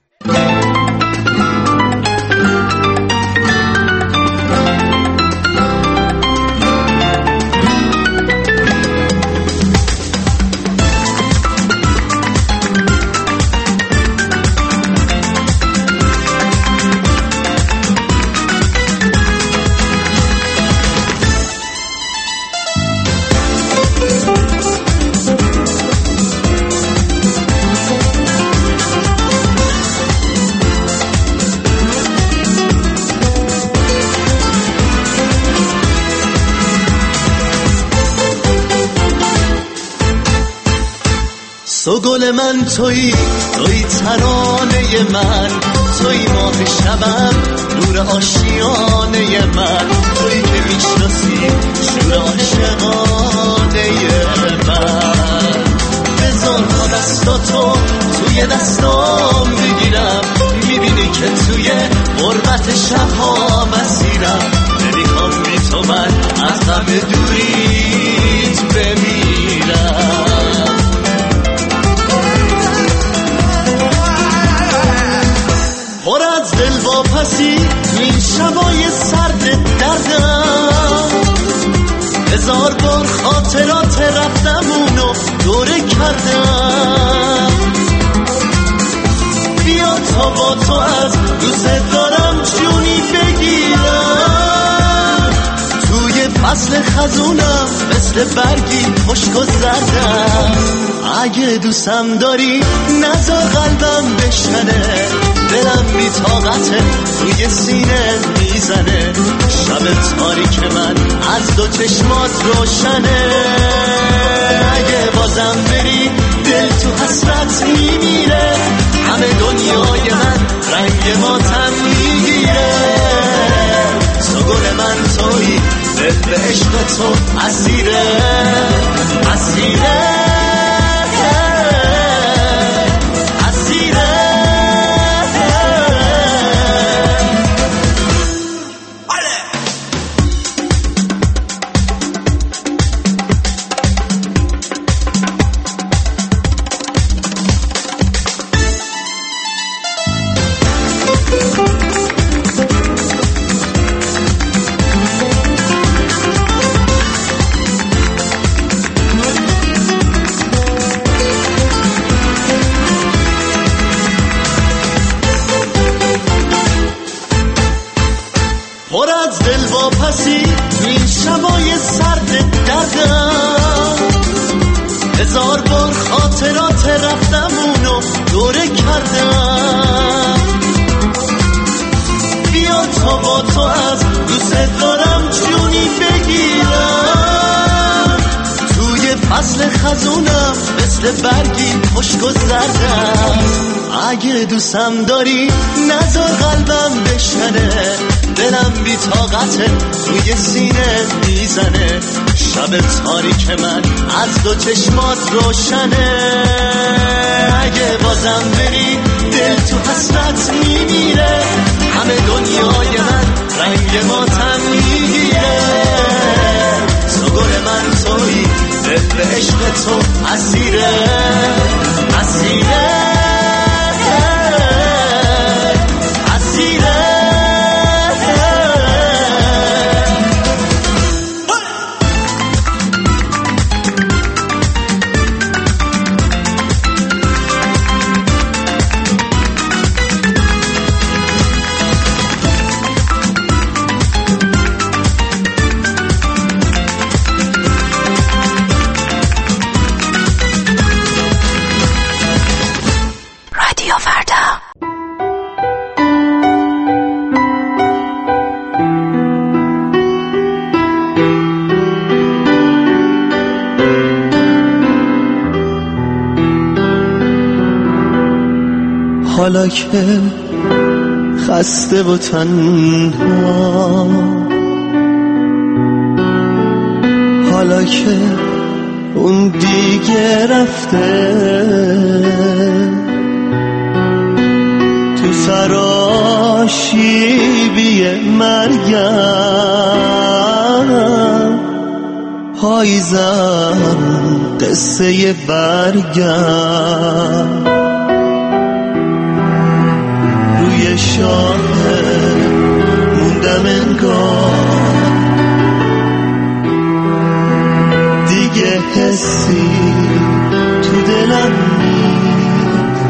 تو گل من تویی، تویی ترانه من، تویی ماه شبم، نور آشیانه من، تویی که میشناسی شور عاشقانه من. بذار تا دستاتو توی دستام بگیرم، میبینی که توی غربت شبها مسیرم. نمیخوام بی تو من از غم دوریت بمیرم. پر از دل واپسی تو این شبای سرد دردم، هزار بار خاطرات رفتمونو دوره کردم. بیا تا با تو از دوست دارم جونی بگیرم. توی فصل خزونم مثل برگی خشک و زردم. اگه دوستم داری نذار قلبم بشکنه، دلم بی طاقته توی سینه میزنه. شب تاریک من از دو چشمات روشنه. اگه بازم بری دل تو حسرت میمیره، همه دنیای من رنگ ماتم میگیره. تو گل من تویی، دل به عشق تو اسیره اسیره. هزار بار خاطرات رفتمونو دوره کردم. بیا تا با تو از دوست دارم جونی بگیرم. توی فصل خزونم مثل برگی خشک و زردم. اگه دوستم داری نذار قلبم بشکنه، دلم بی طاقته توی سینه میزنه. شب تاریک من از دو چشمات روشنه. اگه بازم بری دل تو حسرت میمیره، همه دنیای من رنگ ماتم میگیره. تو گل من تویی، دل به عشق تو اسیره اسیره. حالا که خسته و تنها، حالا که اون دیگه رفته تو سراشیبی مرگم، پاییزم قصه برگم، روی شاهد موندم انگار، دیگه حسی تو دلم نیست،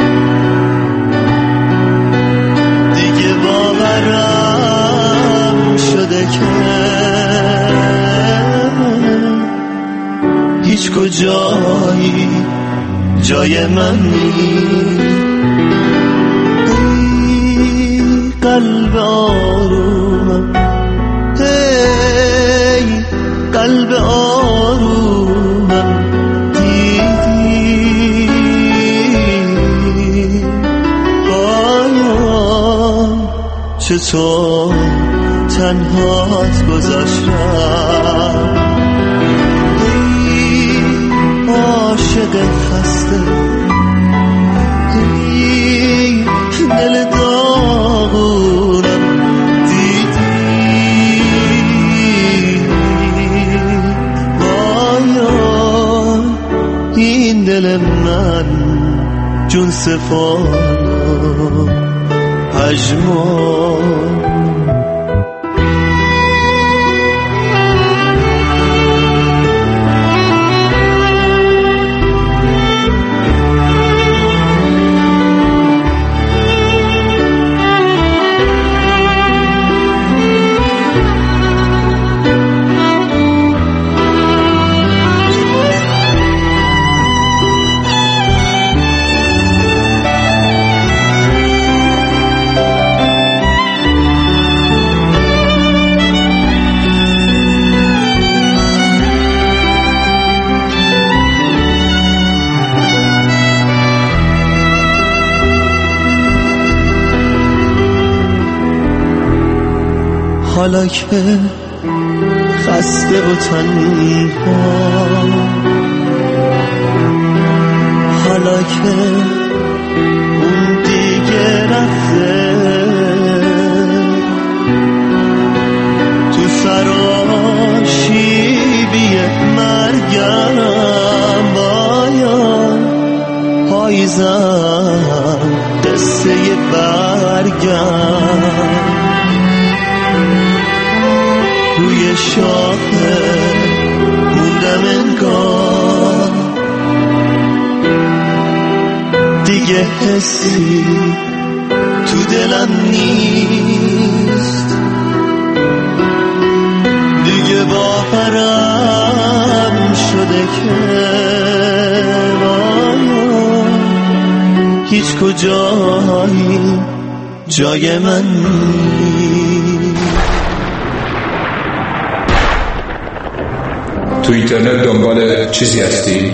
دیگه باورم شده که هیچ کجایی جای من نیست. ای قلب آرومم، ای قلب آرومم، دیدی باید چطور تنهات گذاشتم، عاشق خسته، ای دل داغونم، دیدی باید این دل من جون سفار پژمرد. حالا که خسته و تنها، حالا که اون دیگه رفته تو سراشیبی مرگم، باید پاییزم قصه برگم، روی شاخه موندم انگار، دیگه حسی تو دلم نیست، دیگه باورم شده که هیچ کجایی جای من نیست. تو اینترنت دنبال چیزی هستی؟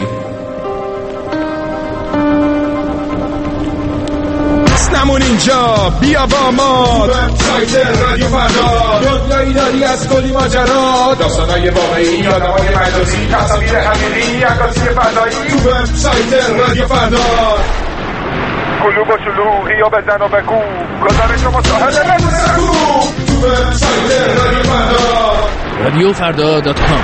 نمون اینجا، بیا با ما وبسایت رادیو فردا، دنیایی داری از کلی ماجرا، داستانای واقعی، آدمای مجازی، تصاویر حقیقی، عکاسی فضایی. تو وبسایت رادیو فردا قلوب و شلوغی و بزن و بگو، گزارش و مصاحبه بگو سگو. تو وبسایت رادیو فردا رادیو فردا دات کام.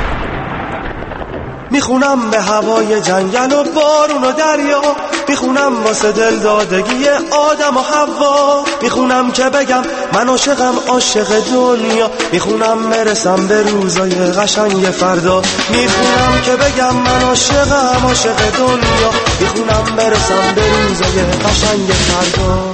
میخونم به هوای جنگل و بارون و دریا، میخونم واسه دل دادگی آدم و حوا، میخونم که بگم من عاشقم عاشق دنیا، میخونم برسم به روزای قشنگ فردا، میخونم که بگم من عاشقم عاشق دنیا، میخونم برسم به روزای قشنگ فردا.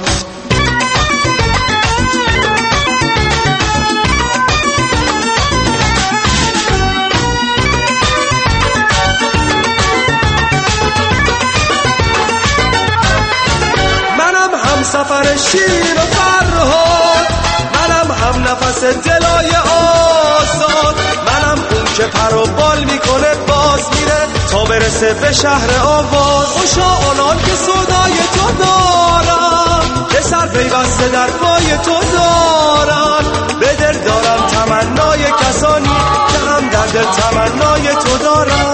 سفر شیر و فرهاد، منم هم نفس دلای آزاد، منم اون که پر و بال میکنه باز میره تا برسه به شهر آواز. خوشا آنان که صدای تو دارم، که که سر پیوسته در پای تو دارن. به دل دارم تمنای کسانی که هم در دل تمنای تو دارن.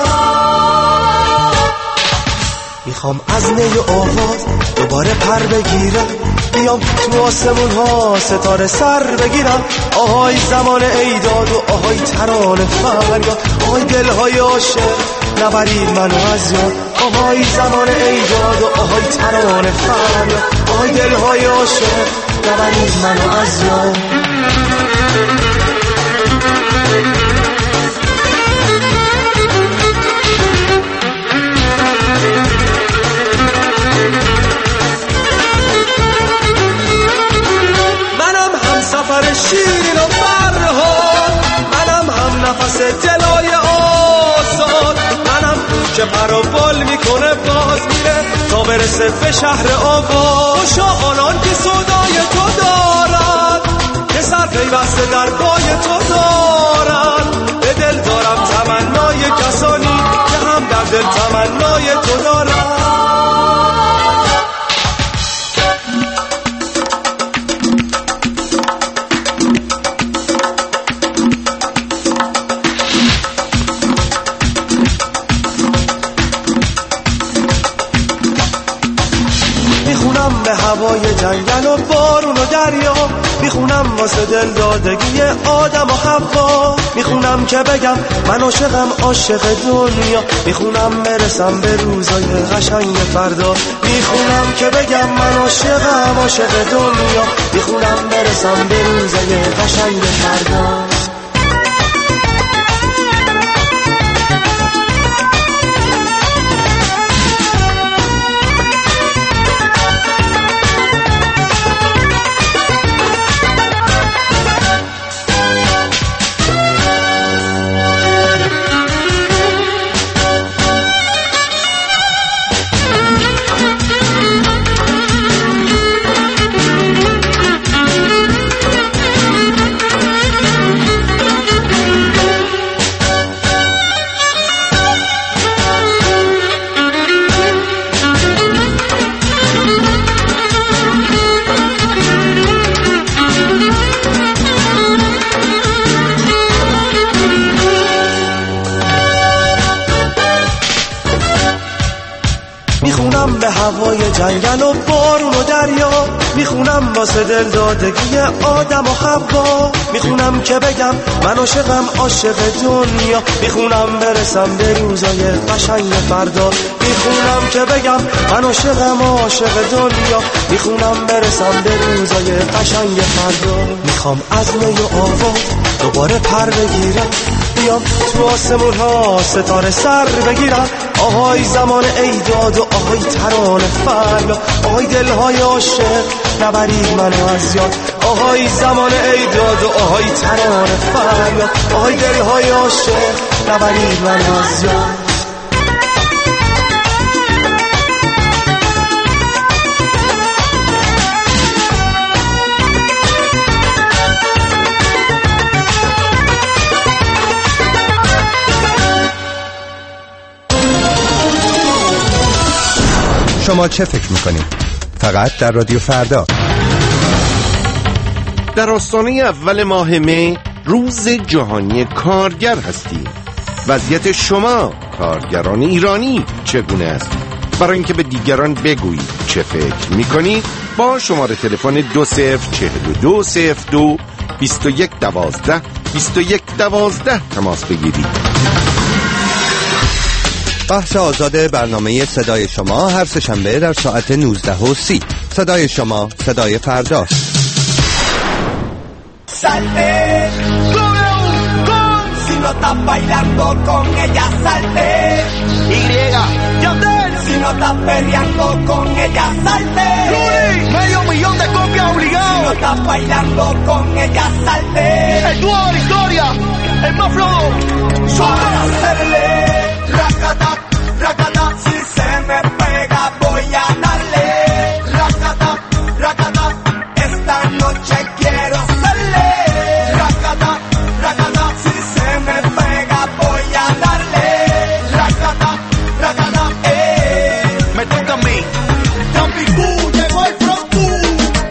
میخوام از نی آواز دوباره پر بگیرم، بیام تو آسمون ها ستاره سر بگیرم. آهای زمان ایداد و آهای ترانه فریاد، آهای دلهای عاشق نبرید منو از یاد. آهای زمان ایداد و آهای ترانه فریاد، آهای دلهای عاشق نبرید منو از یاد. شیرین و فرهاد، منم هم نفس دلای آزاد، منم که پر و بال میکنه باز میره تا برسه به شهر آباد. شا آنان که صدای تو دارن، که سر پیوسته در پای تو دارن. به دل دارم تمنای کسانی که هم در دل تمنای تو دارن. به هوای جنگل و بارون و دریا، میخونم واسه دل دادگی آدم و حوا. میخونم که بگم من عاشقم عاشق دنیا، میخونم برسم به روزای قشنگ فردا. میخونم که بگم من عاشقم عاشق دنیا، میخونم برسم به روزای قشنگ فردا. به هوای جنگل و بارون و دریا، میخونم واسه دل دادگی آدم و حوا. میخونم که بگم من عاشقم عاشق دنیا، میخونم برسم به روزای قشنگ فردا. میخونم که بگم من عاشقم عاشق دنیا، میخونم برسم به روزای قشنگ فردا. میخوام از نی و آواز دوباره پر بگیرم، بیام تو آسمون ها ستاره سر بگیرم. آهای زمان ایداد و آهای ترانه فریاد، آهای دلهای عاشق نبرید منو از یاد. آهای زمان ایداد و آهای ترانه فریاد، آهای دلهای عاشق نبرید منو از یاد. شما چه فکر میکنید؟ فقط در رادیو فردا. در آستانه اول ماه می روز جهانی کارگر هستیم. وضعیت شما کارگران ایرانی چگونه است؟ برای اینکه به دیگران بگویید چه فکر میکنید با شماره تلفن دو صفر چهل و دو صفر دو بیست و یک دوازده بیست و یک دوازده تماس بگیرید. بحث آزاد برنامه صدای شما هر سه‌شنبه در ساعت نوزده و سی. صدای شما، صدای فرداست. Salte, con, si no estás bailando con ella, salte. Y, Yandel, si no estás peleando con ella, salte. Yuri, medio millón de copias obligado. Si no estás bailando con ella, salte. El dúo de la historia, el más flojo. Para hacerle racata, racata, si se me pega voy a darle. Racata, racata, esta noche quiero hacerle. Racata, racata, si se me pega voy a darle. Racata, racata, eh. Me toca a mí. Tampico, llegó el Frontu.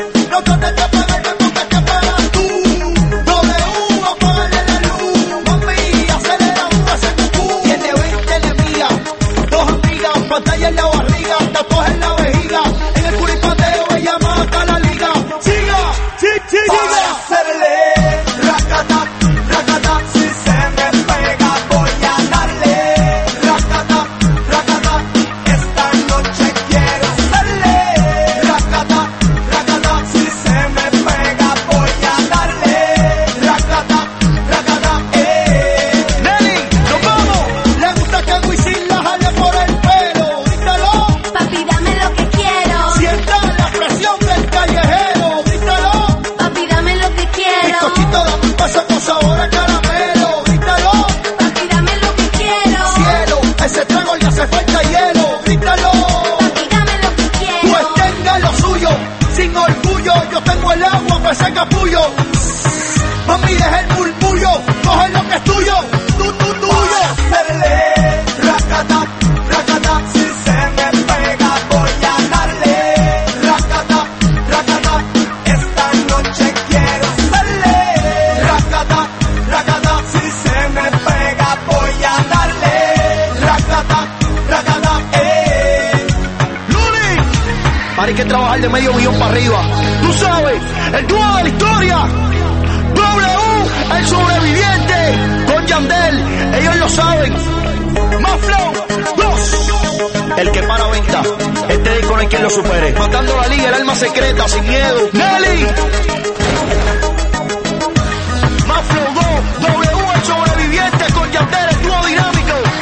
bajar de medio millón para arriba. Tú sabes, el dúo de la historia, W, el sobreviviente, con Yandel, ellos lo saben. Más flow, dos, el que para venta, este disco no hay quien lo supere. Matando la liga, el alma secreta, sin miedo. Nelly, más flow dos, W, el sobreviviente, con Yandel, el dúo dinámico.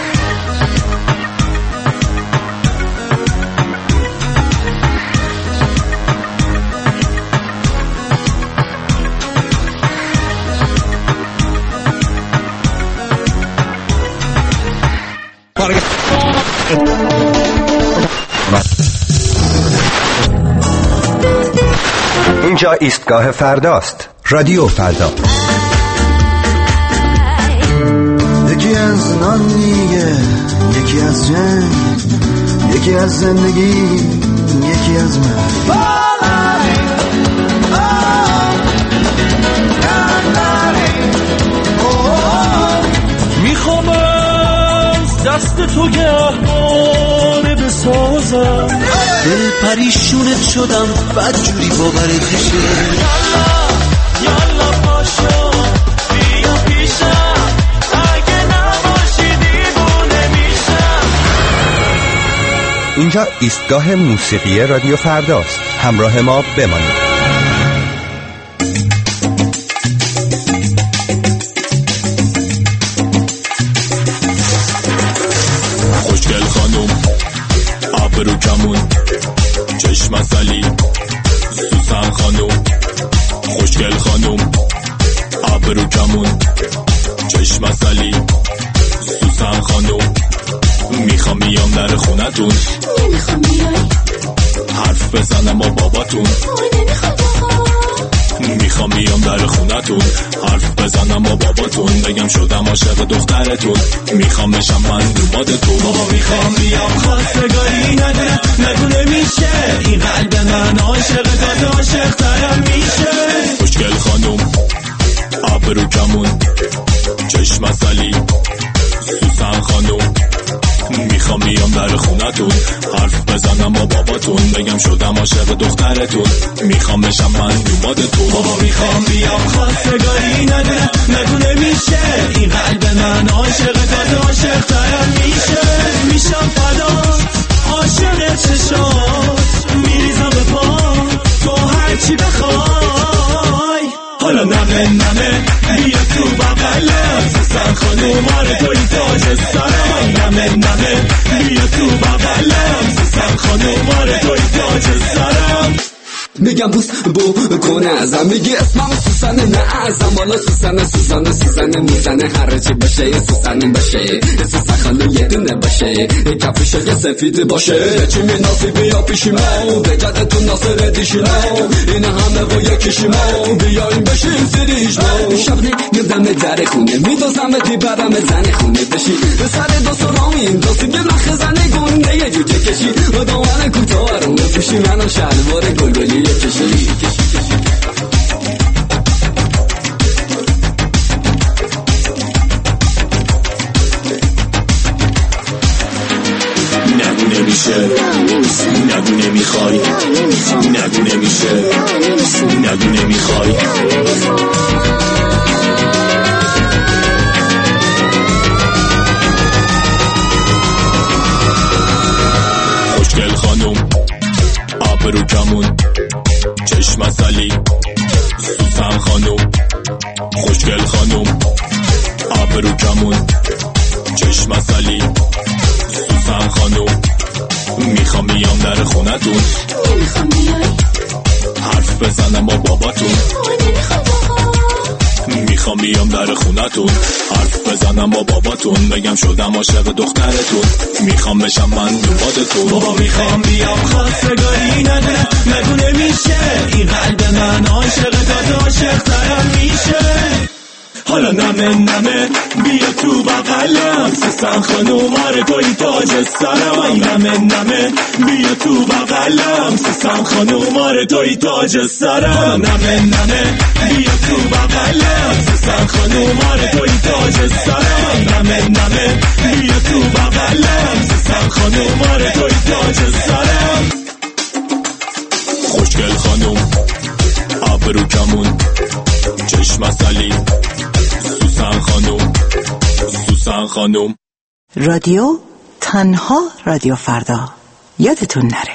اینجا ایستگاه فرداست. رادیو فردا. یکی از نان میگه، یکی از جنگ، یکی از زندگی، یکی از من. میخوام از دست تو گهواره بسازم، دل پریشونت شدم بدجوری باورت میشه. یالا یالا پاشو بیا پیشم، اگه نباشی دیوونه میشم. اینجا ایستگاه موسیقی رادیو فرداست. همراه ما بمانید. خوشگل خانوم آبرو کمون چشم اصلی، سوسن خانوم خوشگل خانوم آبرو کمون چشم اصلی، سوسن خانوم میخوام بیام در خونتون، نمیخوام بیای حرف بزنم با باباتون، میخوام بیام در خونتون، حرف بزنم با باباتون، بگم شدم عاشق دخترتون، میخوام بشم من دومادتون. بابا میخوام بیام خواستگاری ندارم، نگو نمیشه این قلب من عاشق تا عاشق ترم میشه. خوشگل خانوم آبرو کمون چشم اصلی، سوسن خانوم میخوام بیام در خونتون، حرف بزنم با باباتون، بگم شدم عاشق دخترتون، میخوام بشم من دومادتون. بابا میخوام بیام خواستگاری ندارم، نگو نمیشه این قلب من عاشق تا عاشق ترم میشه. میشم فدات عاشق چشات، میریزم به پا تو هرچی بخوای. حالا نمه نمه بیا تو بغلم، سوسن خانوم آره توی تاج سرم. نمه نمه بیا تو بغلم، سوسن خانوم آره توی تاج سرم. میگم بوس بو کنه ازم، میگی اسمم سوسنه نه ازم، حالا سوسنه سوسنه سوسنه میزنه هر چی باشه سوسنه باشه، سوسن خانو یه دونه باشه، کفش که سفید باشه، چی میناسی بیا پیشیمو بجدتون ناصر دیشیمو، این همه با یکیشیمو بیایم بشیم سریشمو. شب نگردم در خونه میدازم تی برم زن خونه بشی، به سر دوست رامیم دوستی که نخ زنه گونه یه جوجه کشی، و دامن کوتاه رو پیشی منو شلوار گلگلی کشی. نگو نمیشه نگو نمیخوای، نگو نمیشه نگو نمیخوای. خوشگل خانوم آبرو کمون چشم اصلی، سوسن خانوم خوشگل خانوم آبرو کمون چشم اصلی، سوسن خانوم میخوام بیام در خونتون، نمیخوام بیای حرف بزنم با باباتون، میخوام بیام در خونتون، حرف بزنم با باباتون، بگم شدم عاشق دخترتون، میخوام بشم من دومادتون. بابا میخوام بیام خواستگاری ندارم، نگو نمیشه این قلب من عاشق تا عاشق ترم میشه. حالا نمه نمه بیا تو بغلم، سوسن خانوم آره توی تاج سرم. نمه نمه بیا تو بغلم، سوسن خانوم آره توی تاج سرم. نمه نمه بیا تو بغلم، سوسن خانوم آره توی تاج سرم. نمه نمه بیا تو بغلم، سوسن خانوم آره توی تاج سرم. خوشگل خانوم ابرو کمون چشم عسلی سوسن خانوم سوسن خانوم. رادیو تنها رادیو فردا، یادتون نره.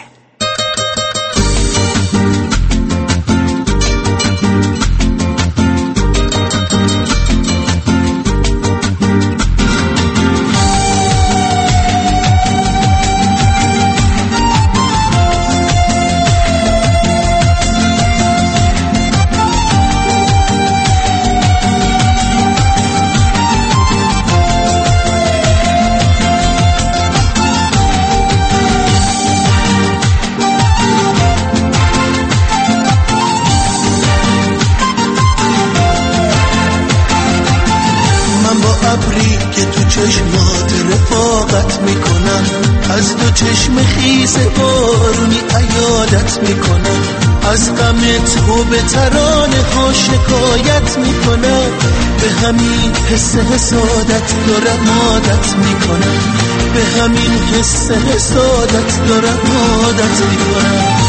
چشمات رفاقت میکنم، از دو چشم خیس بارونی عیادت میکنم، از غم تو به ترانه ها شکایت میکنم، به همین حس حسادت دارم عادت میکنم، به همین حس حسادت دارم عادت میکنم.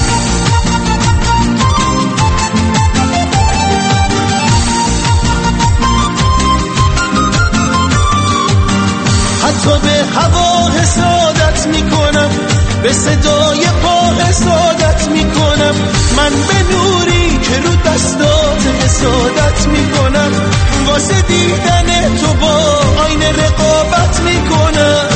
حتی به هوا حسادت میکنم، به صدای پا حسادت میکنم، من به نوری که رو دستات حسادت میکنم، واسه دیدن تو با آینه رقابت میکنم.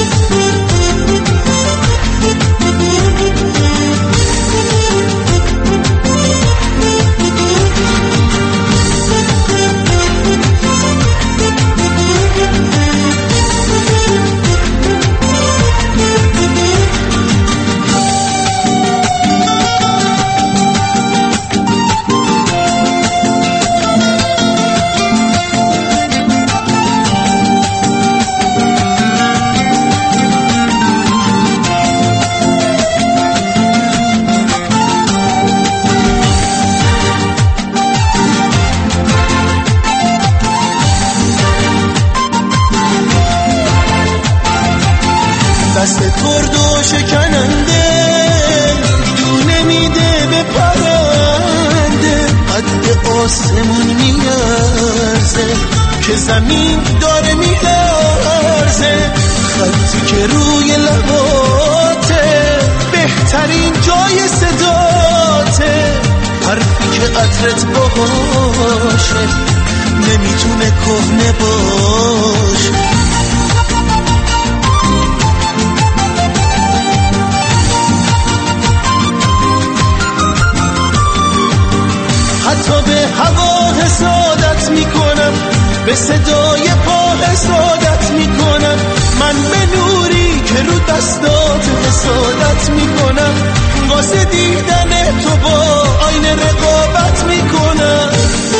دست ترد و شکننده دونه میده به پرنده، قد آسمون میارزه که زمین داره میلرزه، خطی که روی لباته بهترین جای صداته، حرفی که عطرت باشه نمیتونه کهنه باشه. حتی به هوا حسادت میکنم، به صدای پا حسادت میکنم، من به نوری که رو دستات حسادت میکنم، واسه دیدن تو با آینه رقابت میکنم.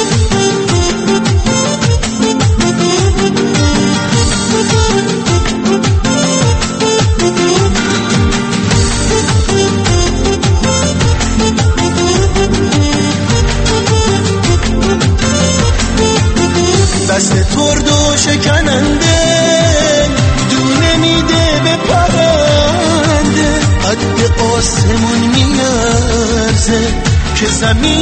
دست ترد و شکننده دونه میده به پرنده، قد آسمون میارزه که زمین